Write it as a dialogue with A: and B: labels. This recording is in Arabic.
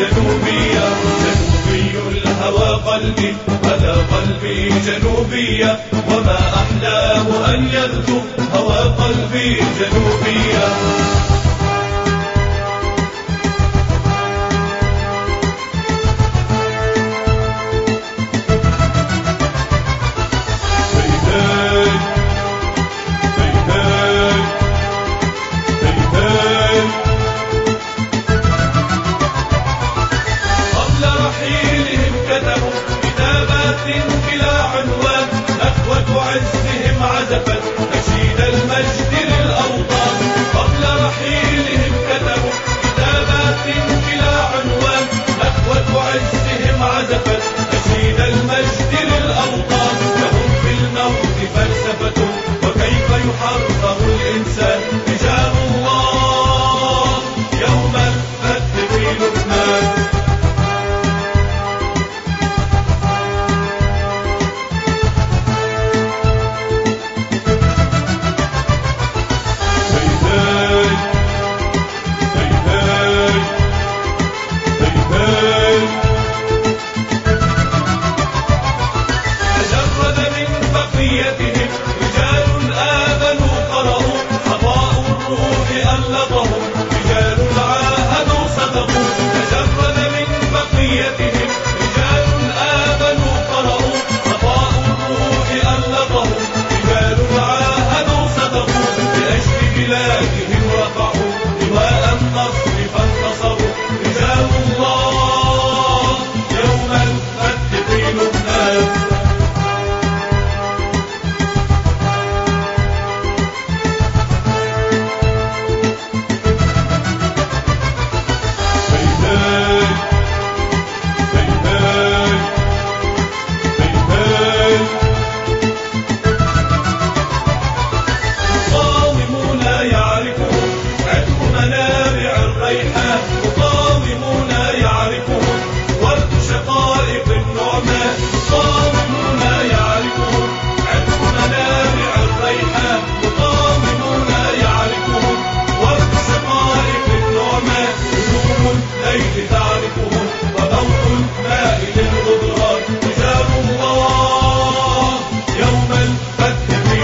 A: جنوبية، جنوبي الهوى قلبي، هذا قلبي جنوبية، وما أحلاه أن يغدو هوى قلبي جنوبية. عزهم عزفت نشيد المجد للأوطان، قبل رحيلهم كتبوا كتابات بلا عنوان، نخوة عزهم عزفت نشيد المجد للأوطان. لهم في الموت فلسفة وكيف يحرر الإنسان، رجال الله يوم الفتح في لبنان. رجال آمنوا قرأوا صفاء الروح ألقهم، رجال عاهدوا صدقوا تجرد من بقيتهم، رجال آمنوا قرأوا صفاء الروح ألقهم، رجال عاهدوا صدقوا لأجل بلادهم رفعوا لواء النصر فانتصروا. رجال الله يوم الفتح في لبنان. مقاومون يعرفهم ورد شقائق النعمان، مقاومون يعرفهم عطر منابع الريحان، مقاومون يعرفهم ورد شقائق النعمان، نجوم الليل تعرفهم وضوء الماء للغدران. رجال الله يوم الفتح في